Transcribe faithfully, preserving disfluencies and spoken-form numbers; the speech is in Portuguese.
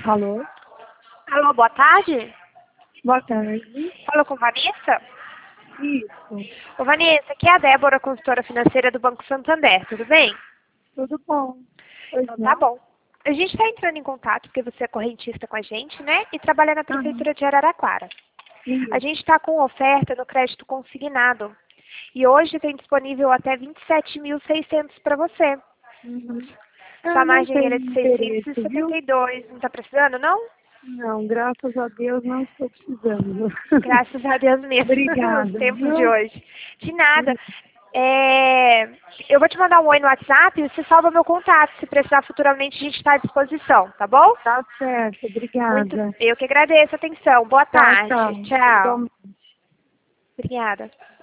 Alô? Alô, boa tarde. Boa tarde. Falo com Vanessa? Isso. Ô, Vanessa, aqui é a Débora, consultora financeira do Banco Santander, tudo bem? Tudo bom? Pois Então não? tá bom. A gente está entrando em contato porque você é correntista com a gente, né? E trabalha na Aham. Prefeitura de Araraquara. A Isso. gente está com oferta no crédito consignado. E hoje tem disponível até vinte e sete mil e seiscentos para você. Uhum. Sua Eu não margem era tenho de seiscentos e interesse, viu? setenta e dois. Não está precisando, não? Não, graças a Deus não estou precisando. Graças a Deus mesmo, nos Obrigada, tempos de viu? hoje. De nada. É, eu vou te mandar um oi no WhatsApp e você salva meu contato. Se precisar futuramente, a gente está à disposição, tá bom? Tá certo, Muito, obrigada. eu que agradeço a atenção. Boa Tchau, tarde. tchau. Tchau. Igualmente. Obrigada.